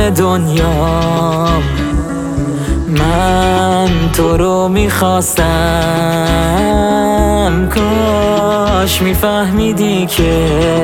همه دنیام من تو رو میخواستم، کاش میفهمیدی که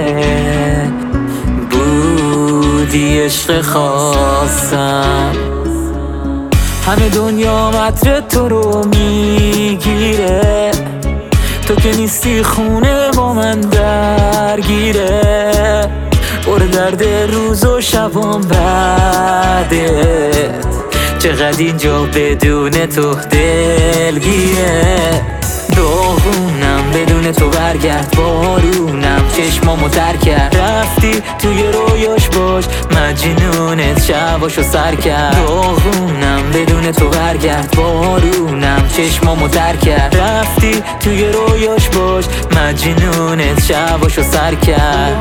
بودی عشق خواستم. همه دنیا عطر تو رو میگیره، تو که نیستی خونه با من درگیره، پر درد روز و شبام بعده، چقدر اینجا بدون تو دلگیره. داغونم بدون تو، برگرد بارونم چشمامو تر کرد، رفتی توی رویاش باش مجنونت شباشو سر کرد. داغونم بدون تو، برگرد بارونم چشمامو تر کرد، رفتی توی رویاش باش مجنونت شباشو سر کرد.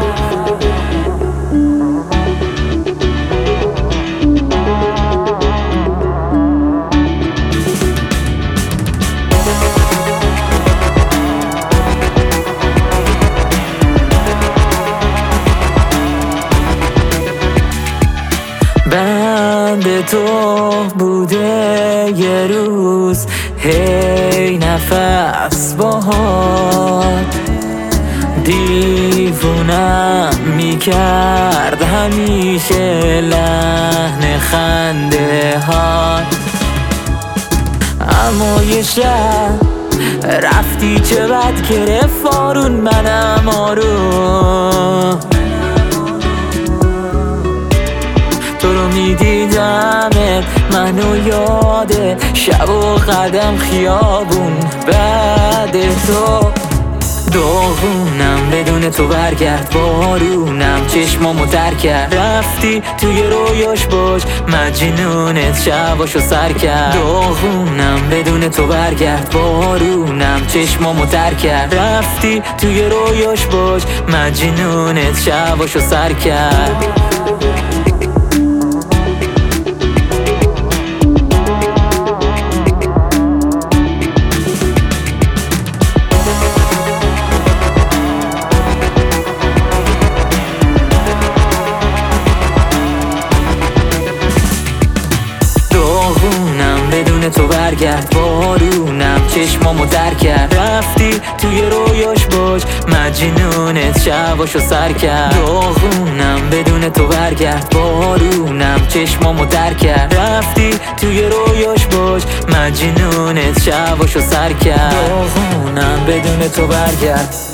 بند تو بوده یه روز، هی نفس باهات دیوونم میکرد همیشه لحن خنده ها. اما یه شب رفتی چه بد گرفت بارون منم آروم، تو رو میدیدمت منو یاده شب و قدم خیابون بعد تو. داغونم بدون تو، برگرد بارونم چشمامو تر کرد، رفتی توی رویاش باش مجنونت شباشو سر کرد. داغونم بدون تو، برگرد بارونم چشمامو تر کرد، رفتی توی رویاش باش مجنونت شباشو سر کرد. بدون تو، برگرد بارونم چشمامو در کرد، رفتی توی رویاش باش مجنونت شباشو سر کرد. داغونم بدون تو، برگرد بارونم چشمامو در کرد، رفتی توی رویاش باش مجنونت شباشو سر کرد. داغونم بدون تو، برگرد